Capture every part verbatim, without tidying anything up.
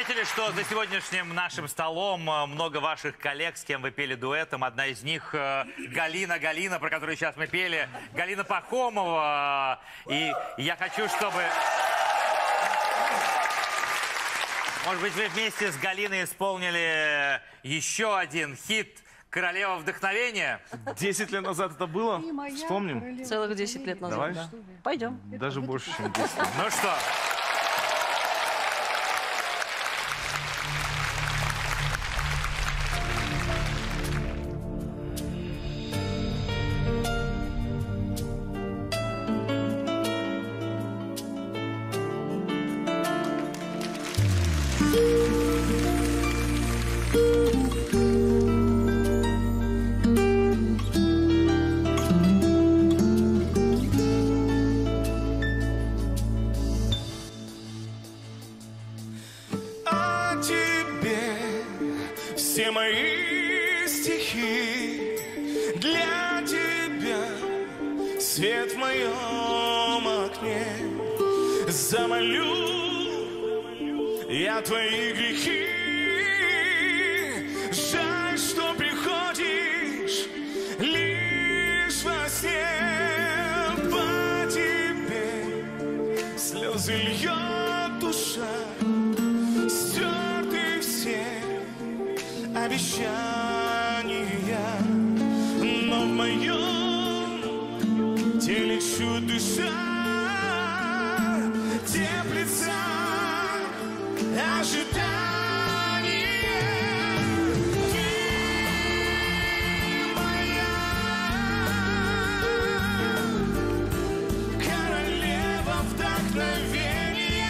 заметили, что за сегодняшним нашим столом много ваших коллег, с кем вы пели дуэтом. Одна из них Галина, Галина, про которую сейчас мы пели. Галина Пахомова. И я хочу, чтобы... Может быть, вы вместе с Галиной исполнили еще один хит «Королева вдохновения». Десять лет назад это было? Вспомним? Целых десять лет назад, Давай. да. Пойдем. Даже больше, чем десять. Ну что... Все мои стихи для тебя, свет в моем окне. Замолю я твои грехи. Жаль, что приходишь лишь во сне. По тебе слезы льет душа, стерты все обещания, но в моем теле чуть душа теплится ожидание. Ты моя королева вдохновения.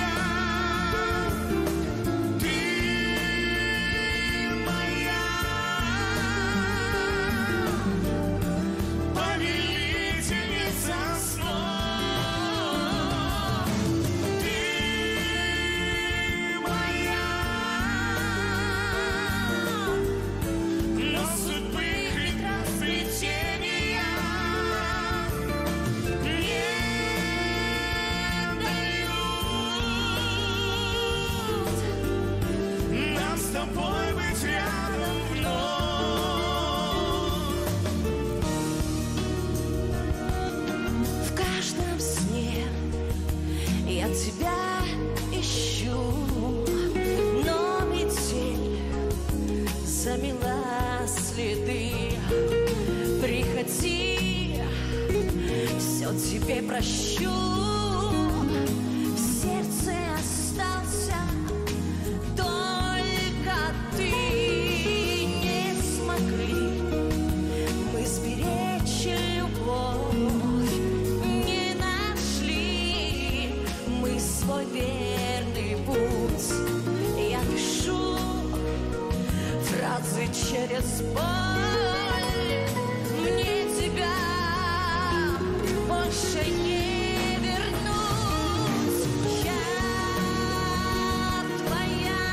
Я тебя ищу, но метель замела следы. Приходи, все тебе прощу. В сердце остался только ты. Не смогли мы сберечь любовь, свой верный путь. Я пишу фразы через боль. Мне тебя больше не вернуть. Я твоя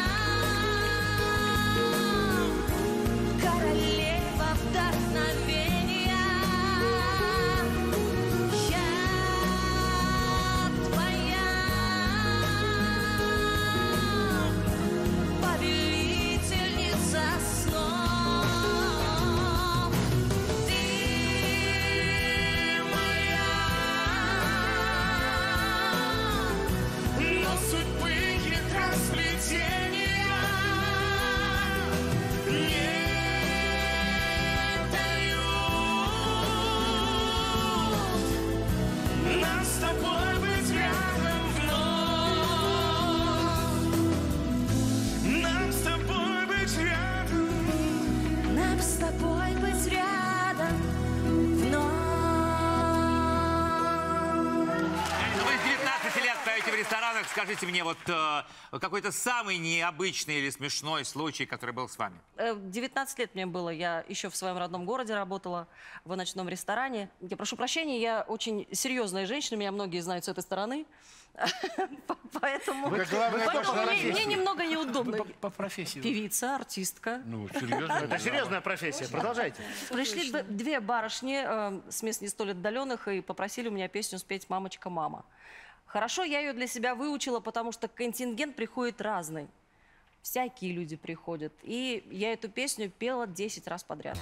королева вдохновения. В ресторанах, скажите мне, вот э, какой-то самый необычный или смешной случай, который был с вами? девятнадцать лет мне было, я еще в своем родном городе работала в ночном ресторане. Я прошу прощения, я очень серьезная женщина, меня многие знают с этой стороны. Поэтому мне немного неудобно. По профессии. Певица, артистка. Ну, серьезно. Это серьезная профессия. Продолжайте. Пришли две барышни с мест не столь отдаленных и попросили у меня песню спеть «Мамочка, мама». Хорошо, я ее для себя выучила, потому что контингент приходит разный. всякие люди приходят. И я эту песню пела десять раз подряд.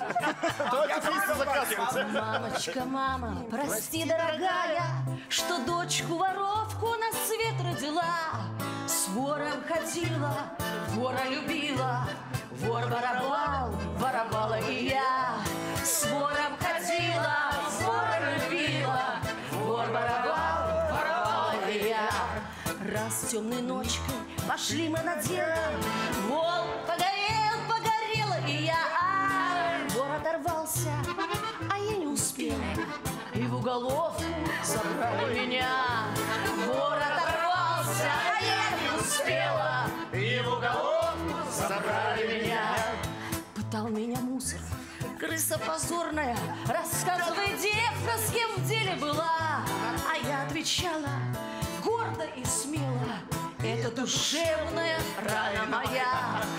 Мамочка, мама, прости, дорогая, что дочку-воровку на свет родила. С вором ходила, вора любила, вор воровал, воровала и я. С вором ходила, вора любила, вор воровал, воровала и я. Раз темной ночкой пошли мы на дело, волк погорел, погорела и я. Вор оторвался, а я не успела, и в уголовку забрали меня. Вор оторвался, а я не успела, и в уголовку забрали меня. Пытал меня мусор, крыса позорная, рассказывай, девка, с кем в деле была. А я отвечала гордо и смело: это душевная рана моя.